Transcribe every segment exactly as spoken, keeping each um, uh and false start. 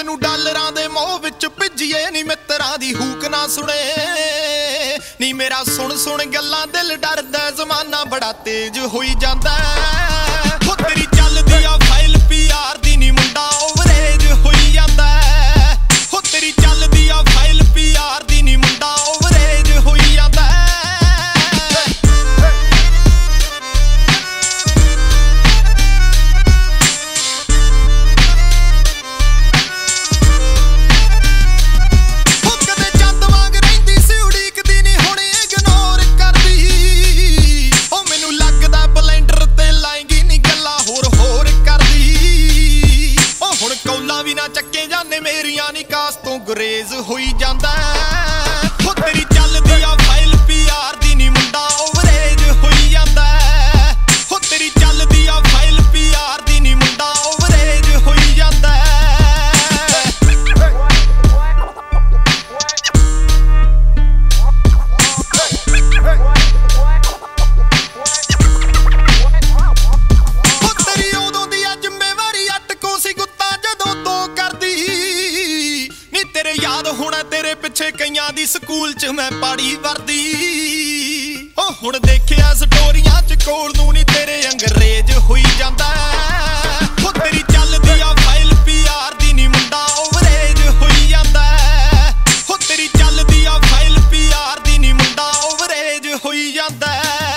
मैनू डालरां दे मोह विच भिजिए नी मित्रां दी हूक ना सुणे नी मेरा सुन सुन गल्लां दिल डरदा जमाना बड़ा तेज होई जांदा हो तेरी चलदी आ फाइल पीआर दी नी मुंडा ओवरेज होई जांदा हो तेरी चलदी आ फाइल पीआर दी नी मुंडा ओवरेज होई जांदा ਚੱਕੇ ਜਾਂਦੇ ਮੇਰੀਆਂ ਨਿਕਾਸ ਤੋਂ ਗੁਰੇਜ਼ ਹੋਈ ਜਾਂਦਾ ਹੋ ਤੇਰੀ ਚੱਲਦੀ ਆ ਫਾਈਲ ਪੀਆਰ ਦੀ ਨੀ ਮੁੰਡਾ ਓਵਰੇਜ ਹੋਈ ਜਾਂਦਾ ਹੋ ਤੇਰੀ ਚੱਲਦੀ ਆ ਫਾਈਲ ਪੀਆਰ ਦੀ ਨੀ ਮੁੰਡਾ ਓਵਰੇਜ ਹੋਈ ਜਾਂਦਾ ਹੋ ਤੇਰੀ ਉਦੋਂ ਦੀ ਆ ਜ਼ਿੰਮੇਵਾਰੀ ਅਟਕੋ ਸੀ तेरे याद होना तेरे पिछे कईयां दी स्कूल च मैं पाड़ी वर्दी ओ हुण देखिया स्टोरियां च कोल नूं नी तेरे अंग्रेज होई जांदा हो तेरी चलदी आ फाइल पीआर दी नी मुंडा ओवरेज होई जांदा हो तेरी चलदी आ फाइल पीआर दी नी मुंडा ओवरेज होई जांदा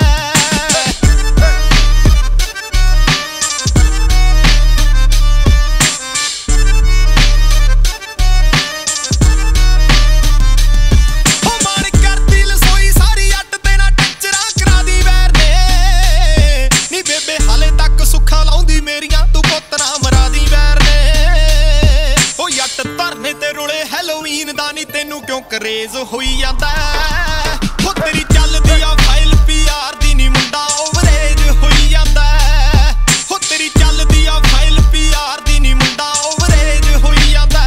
ਹੈਲੋਵੀਨ ਦਾ ਨੀ ਤੈਨੂੰ ਕਿਉਂ ਕਰੇਜ਼ ਹੋਈ ਜਾਂਦਾ ਹੋ ਤੇਰੀ ਚੱਲਦੀ ਆ ਫਾਈਲ ਪੀਆਰ ਦੀ ਨੀ ਮੁੰਡਾ ਓਵਰੇਜ ਹੋਈ ਜਾਂਦਾ ਹੋ ਤੇਰੀ ਚੱਲਦੀ ਆ ਫਾਈਲ ਪੀਆਰ ਦੀ ਨੀ ਮੁੰਡਾ ਓਵਰੇਜ ਹੋਈ ਜਾਂਦਾ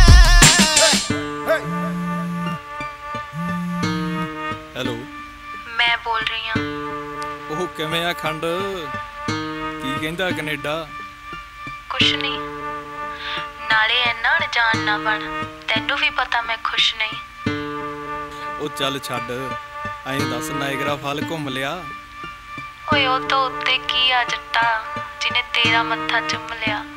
ਹੈਲੋ ਮੈਂ ਬੋਲ ਰਹੀ ਹਾਂ ਉਹ ਕਿਵੇਂ ਆ ਖੰਡ ਕੀ ਕਹਿੰਦਾ ਕੈਨੇਡਾ ਕੁਛ ਨਹੀਂ ਨਾਲੇ ਇੰਨਾ ਅਣਜਾਣ ਨਾ ਬਣ ਤੈਨੂੰ ਵੀ ਪਤਾ ਮੈਂ ਖੁਸ਼ ਨਹੀਂ ਉਹ ਚੱਲ ਛੱਡ ਐਂ ਦੱਸ ਨਾਇਗਰਾ ਫਾਲ ਘੁੰਮ ਲਿਆ ਓਏ ਉਹ ਤੋਂ ਉੱਤੇ ਕੀ ਆ ਜੱਟਾ ਜਿਹਨੇ ਤੇਰਾ ਮੱਥਾ ਚੁੰਮ ਲਿਆ